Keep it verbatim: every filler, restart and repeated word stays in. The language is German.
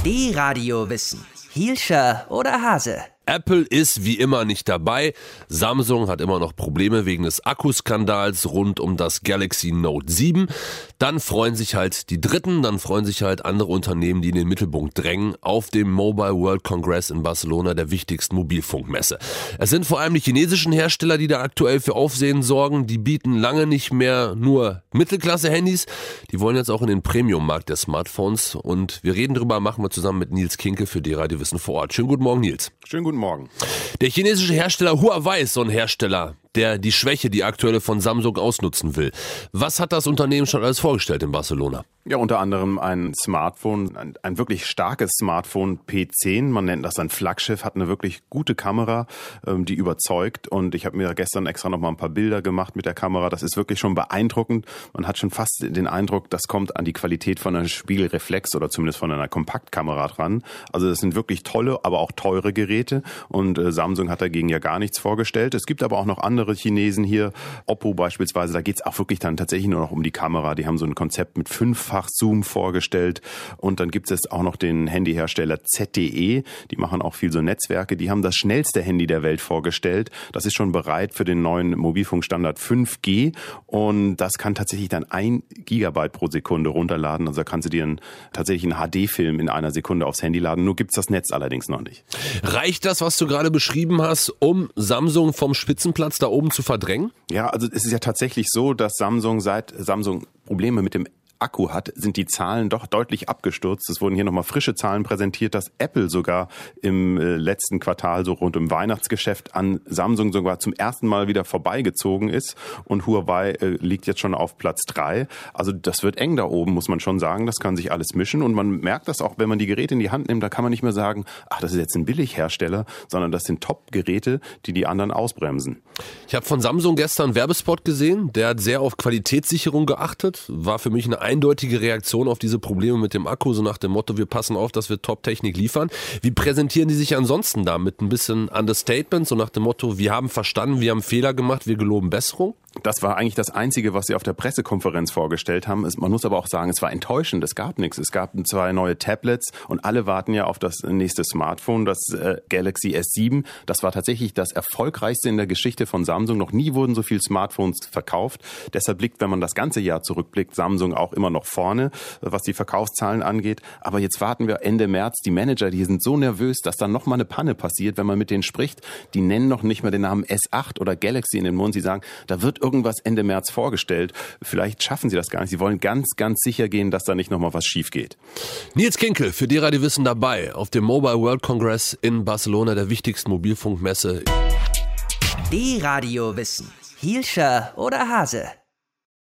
D-Radio Wissen. Hielscher oder Hase? Apple ist wie immer nicht dabei. Samsung hat immer noch Probleme wegen des Akkuskandals rund um das Galaxy Note sieben. Dann freuen sich halt die Dritten, dann freuen sich halt andere Unternehmen, die in den Mittelpunkt drängen, auf dem Mobile World Congress in Barcelona, der wichtigsten Mobilfunkmesse. Es sind vor allem die chinesischen Hersteller, die da aktuell für Aufsehen sorgen. Die bieten lange nicht mehr nur Mittelklasse-Handys. Die wollen jetzt auch in den Premium-Markt der Smartphones. Und wir reden drüber, machen wir zusammen mit Nils Kinke für D-Radio Wissen vor Ort. Schönen guten Morgen, Nils. Schönen guten Morgen. Der chinesische Hersteller Huawei ist so ein Hersteller, der die Schwäche, die aktuelle von Samsung ausnutzen will. Was hat das Unternehmen schon alles vorgestellt in Barcelona? Ja, unter anderem ein Smartphone, ein, ein wirklich starkes Smartphone P zehn. Man nennt das ein Flaggschiff, hat eine wirklich gute Kamera, ähm, die überzeugt. Und ich habe mir gestern extra noch mal ein paar Bilder gemacht mit der Kamera. Das ist wirklich schon beeindruckend. Man hat schon fast den Eindruck, das kommt an die Qualität von einer Spiegelreflex oder zumindest von einer Kompaktkamera dran. Also das sind wirklich tolle, aber auch teure Geräte. Und äh, Samsung hat dagegen ja gar nichts vorgestellt. Es gibt aber auch noch andere Chinesen hier, Oppo beispielsweise. Da geht's auch wirklich dann tatsächlich nur noch um die Kamera. Die haben so ein Konzept mit fünffach Zoom vorgestellt. Und dann gibt es auch noch den Handyhersteller Z T E. Die machen auch viel so Netzwerke. Die haben das schnellste Handy der Welt vorgestellt. Das ist schon bereit für den neuen Mobilfunkstandard fünf G. Und das kann tatsächlich dann ein Gigabyte pro Sekunde runterladen. Also da kannst du dir einen, tatsächlich einen H D-Film in einer Sekunde aufs Handy laden. Nur gibt's das Netz allerdings noch nicht. Reicht das, was du gerade beschrieben hast, um Samsung vom Spitzenplatz da oben zu verdrängen? Ja, also es ist ja tatsächlich so, dass Samsung seit Samsung Probleme mit dem Akku hat, sind die Zahlen doch deutlich abgestürzt. Es wurden hier nochmal frische Zahlen präsentiert, dass Apple sogar im äh, letzten Quartal, so rund um Weihnachtsgeschäft, an Samsung sogar zum ersten Mal wieder vorbeigezogen ist. Und Huawei äh, liegt jetzt schon auf Platz drei. Also das wird eng da oben, muss man schon sagen. Das kann sich alles mischen. Und man merkt das auch, wenn man die Geräte in die Hand nimmt, da kann man nicht mehr sagen, ach, das ist jetzt ein Billighersteller, sondern das sind Top-Geräte, die die anderen ausbremsen. Ich habe von Samsung gestern einen Werbespot gesehen, der hat sehr auf Qualitätssicherung geachtet. War für mich eine eindeutige Reaktion auf diese Probleme mit dem Akku, so nach dem Motto, wir passen auf, dass wir Top-Technik liefern. Wie präsentieren die sich ansonsten da? Mit ein bisschen Understatement, so nach dem Motto, wir haben verstanden, wir haben Fehler gemacht, wir geloben Besserung? Das war eigentlich das Einzige, was sie auf der Pressekonferenz vorgestellt haben. Man muss aber auch sagen, es war enttäuschend. Es gab nichts. Es gab zwei neue Tablets und alle warten ja auf das nächste Smartphone, das äh, Galaxy S sieben. Das war tatsächlich das erfolgreichste in der Geschichte von Samsung. Noch nie wurden so viele Smartphones verkauft. Deshalb liegt, wenn man das ganze Jahr zurückblickt, Samsung auch immer noch vorne, was die Verkaufszahlen angeht. Aber jetzt warten wir Ende März. Die Manager, die sind so nervös, dass dann noch mal eine Panne passiert, wenn man mit denen spricht. Die nennen noch nicht mehr den Namen S acht oder Galaxy in den Mund. Sie sagen, da wird irgendwas Ende März vorgestellt. Vielleicht schaffen sie das gar nicht. Sie wollen ganz, ganz sicher gehen, dass da nicht nochmal was schief geht. Nils Kinke für D-Radio Wissen dabei auf dem Mobile World Congress in Barcelona, der wichtigsten Mobilfunkmesse. D-Radio Wissen. Hielscher oder Hase?